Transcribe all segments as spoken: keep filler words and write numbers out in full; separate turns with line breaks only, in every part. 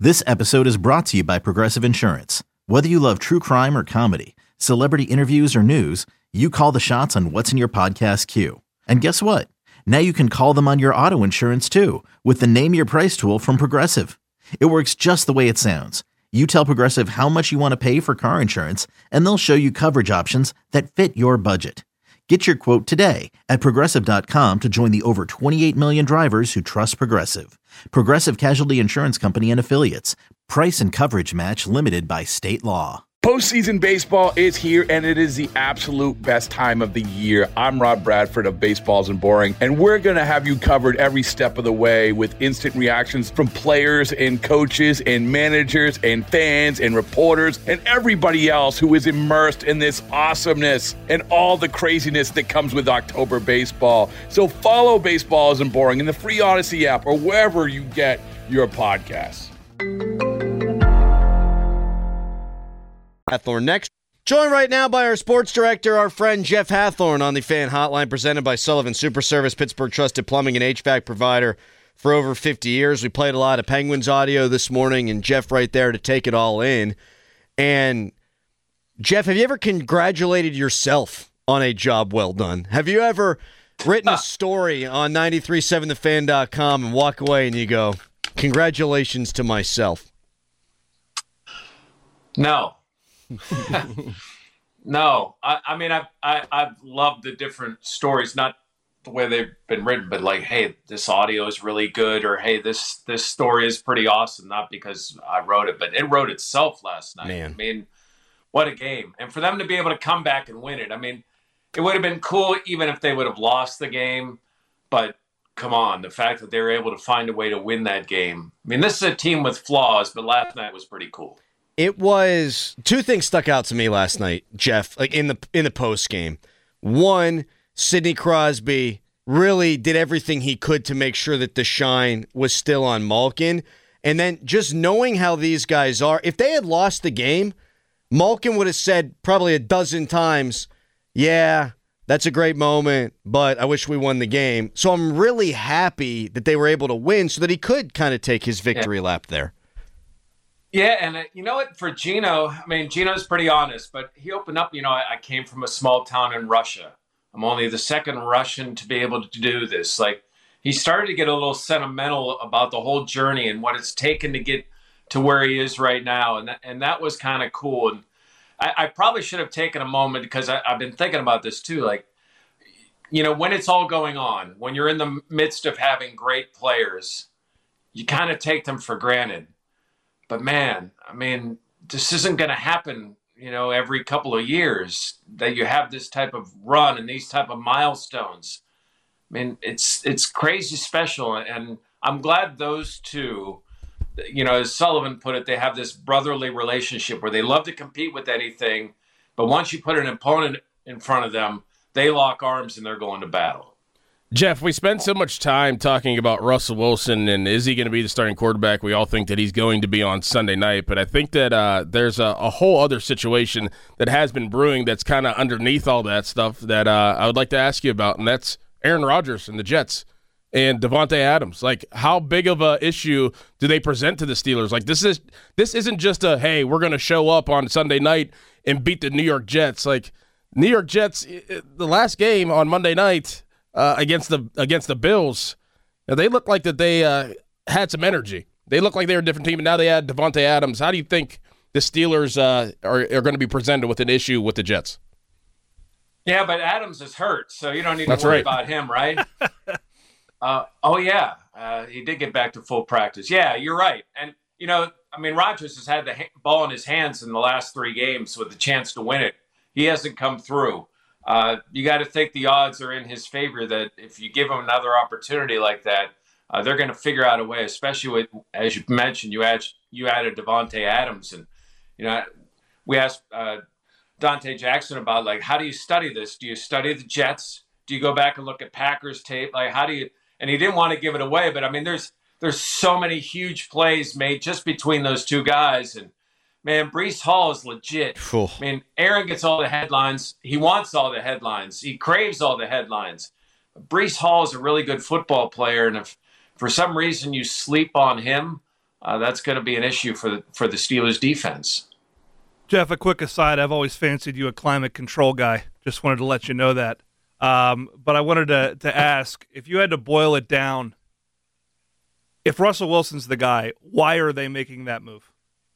This episode is brought to you by Progressive Insurance. Whether you love true crime or comedy, celebrity interviews or news, you call the shots on what's in your podcast queue. And guess what? Now you can call them on your auto insurance too with the Name Your Price tool from Progressive. It works just the way it sounds. You tell Progressive how much you want to pay for car insurance, and they'll show you coverage options that fit your budget. Get your quote today at Progressive dot com to join the over twenty-eight million drivers who trust Progressive. Progressive Casualty Insurance Company and Affiliates. Price and coverage match limited by state law.
Postseason baseball is here, and it is the absolute best time of the year. I'm Rob Bradford of Baseballs and Boring, and we're going to have you covered every step of the way with instant reactions from players and coaches and managers and fans and reporters and everybody else who is immersed in this awesomeness and all the craziness that comes with October baseball. So follow Baseballs and Boring in the free Odyssey app or wherever you get your podcasts.
Hathorn next. Joined right now by our sports director, our friend Jeff Hathorn, on the Fan Hotline, presented by Sullivan Super Service, Pittsburgh trusted plumbing and H V A C provider for over fifty years. We played a lot of Penguins audio this morning, and Jeff right there to take it all in. And Jeff, have you ever congratulated yourself on a job well done? Have you ever written a story on ninety-three point seven the fan dot com and walk away and you go, congratulations to myself?
No. no, I, I mean, I've, I, I've loved the different stories, not the way they've been written, but like, hey, this audio is really good, or hey, this this story is pretty awesome, not because I wrote it, but it wrote itself last night.
Man.
I mean, what a game. And for them to be able to come back and win it, I mean, it would have been cool even if they would have lost the game, but come on, the fact that they were able to find a way to win that game. I mean, this is a team with flaws, but last night was pretty cool.
It was two things stuck out to me last night, Jeff, like in the in the post game. One, Sidney Crosby really did everything he could to make sure that the shine was still on Malkin. And then just knowing how these guys are, if they had lost the game, Malkin would have said probably a dozen times, yeah, that's a great moment, but I wish we won the game. So I'm really happy that they were able to win so that he could kind of take his victory yeah. lap there.
Yeah, and uh, you know what, for Gino, I mean, Gino's pretty honest, but he opened up, you know, I, I came from a small town in Russia. I'm only the second Russian to be able to do this. Like, he started to get a little sentimental about the whole journey and what it's taken to get to where he is right now, and that, and that was kind of cool. And I, I probably should have taken a moment, because I, I've been thinking about this too, like, you know, when it's all going on, when you're in the midst of having great players, you kind of take them for granted. But man, I mean, this isn't going to happen, you know, every couple of years that you have this type of run and these type of milestones. I mean, it's it's crazy special. And I'm glad those two, you know, as Sullivan put it, they have this brotherly relationship where they love to compete with anything. But once you put an opponent in front of them, they lock arms and they're going to battle.
Jeff, we spent so much time talking about Russell Wilson and is he going to be the starting quarterback? We all think that he's going to be on Sunday night, but I think that uh, there's a, a whole other situation that has been brewing that's kind of underneath all that stuff that uh, I would like to ask you about, and that's Aaron Rodgers and the Jets and Davante Adams. Like, how big of a issue do they present to the Steelers? Like, this is this isn't just a, hey, we're going to show up on Sunday night and beat the New York Jets. Like, New York Jets, the last game on Monday night, Uh, against the against the Bills, now, they looked like that they uh, had some energy. They looked like they were a different team, and now they had Davante Adams. How do you think the Steelers uh, are, are going to be presented with an issue with the Jets?
Yeah, but Adams is hurt, so you don't need
That's
to worry
right.
about him, right? uh, oh, yeah. Uh, he did get back to full practice. Yeah, you're right. And, you know, I mean, Rodgers has had the ha- ball in his hands in the last three games with the chance to win it. He hasn't come through. Uh, you got to think the odds are in his favor that if you give him another opportunity like that, uh, they're going to figure out a way, especially with, as you mentioned, you, add, you added Davante Adams. And, you know, we asked uh, Dante Jackson about, like, how do you study this? Do you study the Jets? Do you go back and look at Packers tape? Like, how do you – and he didn't want to give it away, but, I mean, there's there's so many huge plays made just between those two guys. And, man, Breece Hall is legit.
Ooh.
I mean, Aaron gets all the headlines. He wants all the headlines. He craves all the headlines. Breece Hall is a really good football player, and if for some reason you sleep on him, uh, that's going to be an issue for the, for the Steelers defense.
Jeff, a quick aside, I've always fancied you a climate control guy. Just wanted to let you know that. Um, but I wanted to, to ask, if you had to boil it down, if Russell Wilson's the guy, why are they making that move?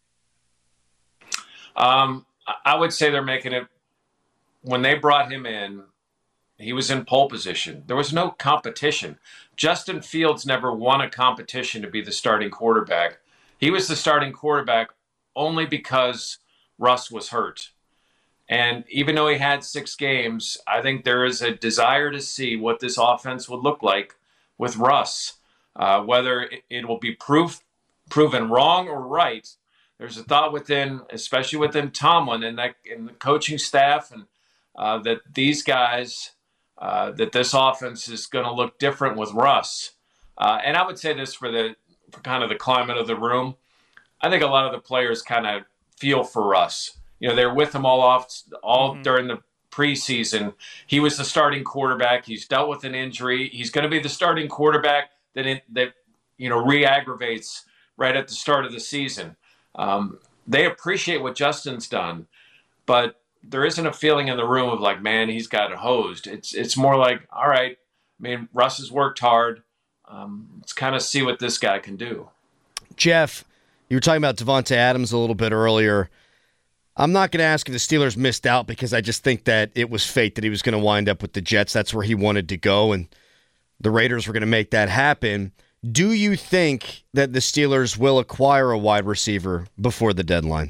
Um, I would say they're making it, when they brought him in, he was in pole position. There was no competition. Justin Fields never won a competition to be the starting quarterback. He was the starting quarterback only because Russ was hurt. And even though he had six games, I think there is a desire to see what this offense would look like with Russ. Uh, whether it, it will be proof, proven wrong or right, there's a thought within, especially within Tomlin and that and the coaching staff, and uh, that these guys, uh, that this offense is going to look different with Russ. Uh, and I would say this for the for kind of the climate of the room. I think a lot of the players kind of feel for Russ. You know, they're with him all off, all mm-hmm. during the preseason. He was the starting quarterback. He's dealt with an injury. He's going to be the starting quarterback that it, that you know re-aggravates right at the start of the season. Um, they appreciate what Justin's done, but there isn't a feeling in the room of like, man, he's got it hosed. It's it's more like, all right, I mean, Russ has worked hard. Um, let's kind of see what this guy can do.
Jeff, you were talking about Davante Adams a little bit earlier. I'm not going to ask if the Steelers missed out because I just think that it was fate that he was going to wind up with the Jets. That's where he wanted to go, and the Raiders were going to make that happen. Do you think that the Steelers will acquire a wide receiver before the deadline?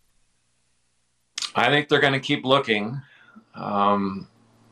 I think they're going to keep looking. Um,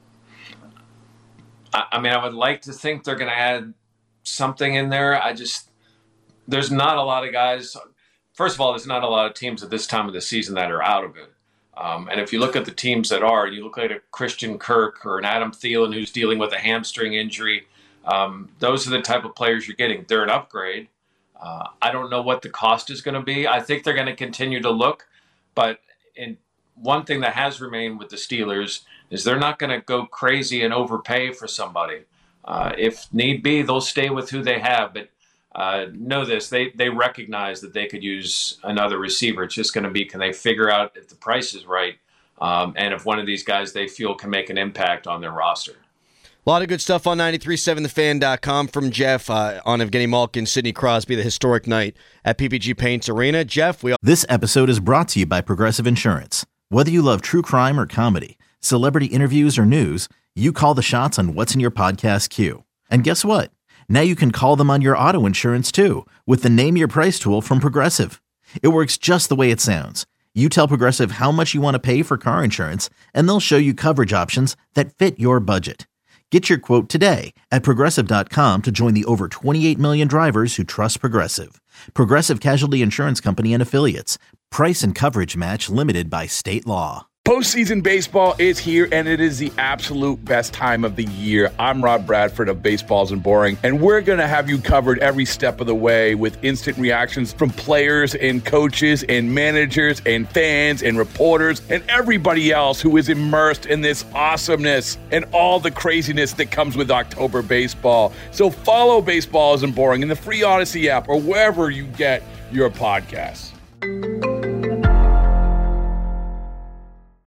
I, I mean, I would like to think they're going to add something in there. I just, there's not a lot of guys. First of all, there's not a lot of teams at this time of the season that are out of it. Um, and if you look at the teams that are, you look at a Christian Kirk or an Adam Thielen who's dealing with a hamstring injury. Um, those are the type of players you're getting. They're an upgrade. Uh, I don't know what the cost is going to be. I think they're going to continue to look. But in one thing that has remained with the Steelers is they're not going to go crazy and overpay for somebody. Uh, if need be, they'll stay with who they have. But uh, know this, they, they recognize that they could use another receiver. It's just going to be, can they figure out if the price is right um, and if one of these guys they feel can make an impact on their roster.
A lot of good stuff on ninety-three point seven the fan dot com from Jeff uh, on Evgeny Malkin, Sidney Crosby, the historic night at P P G Paints Arena. Jeff, we all-
This episode is brought to you by Progressive Insurance. Whether you love true crime or comedy, celebrity interviews or news, you call the shots on what's in your podcast queue. And guess what? Now you can call them on your auto insurance too with the Name Your Price tool from Progressive. It works just the way it sounds. You tell Progressive how much you want to pay for car insurance, and they'll show you coverage options that fit your budget. Get your quote today at Progressive dot com to join the over twenty-eight million drivers who trust Progressive. Progressive Casualty Insurance Company and Affiliates. Price and coverage match limited by state law.
Postseason baseball is here, and it is the absolute best time of the year. I'm Rob Bradford of Baseballs and Boring, and we're going to have you covered every step of the way with instant reactions from players and coaches and managers and fans and reporters and everybody else who is immersed in this awesomeness and all the craziness that comes with October baseball. So follow Baseballs and Boring in the free Odyssey app or wherever you get your podcasts.